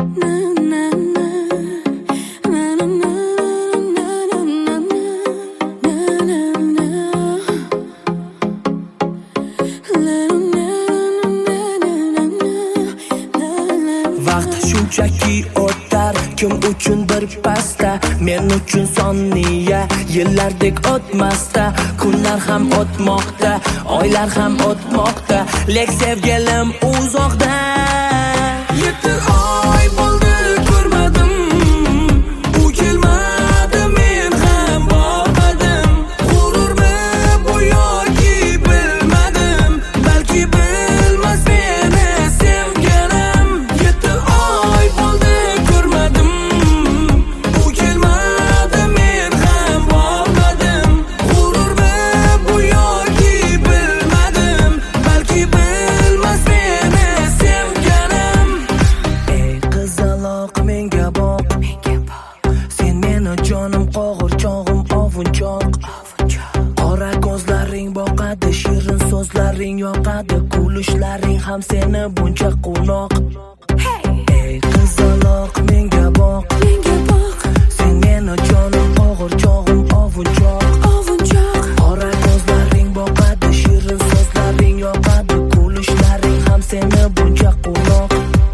Vaqt shunchaki o'tar, kim uchun bir pasta, men uchun soniya, yillardek o'tmasda. Kunlar ham o'tmoqda, oylar ham o'tmoqda, lek sevgilim uzoqda. 7 oy bo'ldi ko'rmadim, u kelmadi, men ham bormadim. G'ururmi bu yoki bilmadim, balki bilmas meni sevganim. 7 oy bo'ldi ko'rmadim, u kelmadi, men ham bormadim. G'ururmi bu yoki bilmadim, balki bilmas meni sevganim. Ey qizaloq menga boq, sen meni jonim qo'g'irchog'im ovunchoq. Qora ko'zlaring boqadi, shirin so'zlaring yoqadi, kulishlaring ham seni buncha quvnoq. Ey qizaloq menga boq, sen meni jonim qo'g'irchog'im ovunchoq. Qora ko'zlaring boqadi, shirin so'zlaring yoqadi, kulishlaring ham seni buncha quvnoq.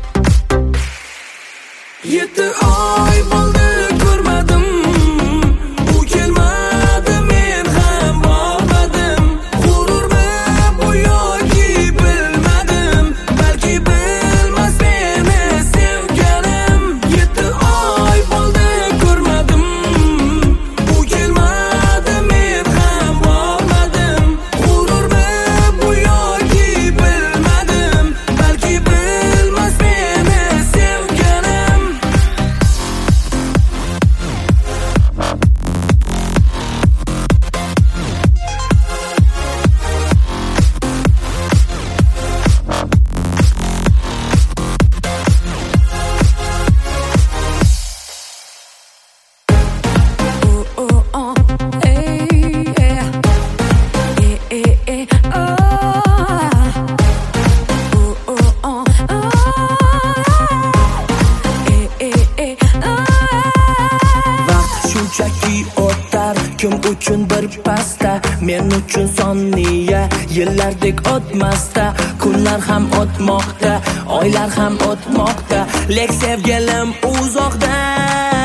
7 oy bo'ldi ko'rmadim, u kelmadi, men ham bormadim. G'ururmi bu yoki bilmadim, balki bilmas meni sevganim. 7 oy bo'ldi ko'rmadim, u kelmadi, men ham bormadim. G'ururmi bu yoki bilmadim, balki bilmas meni sevganim. Vaqt shunchaki o'tar, kim uchun bir pasta, men uchun soniya, yillardek o'tmasda. Kunlar ham o'tmoqda, oylar ham o'tmoqda, lek sevgilim uzoqda.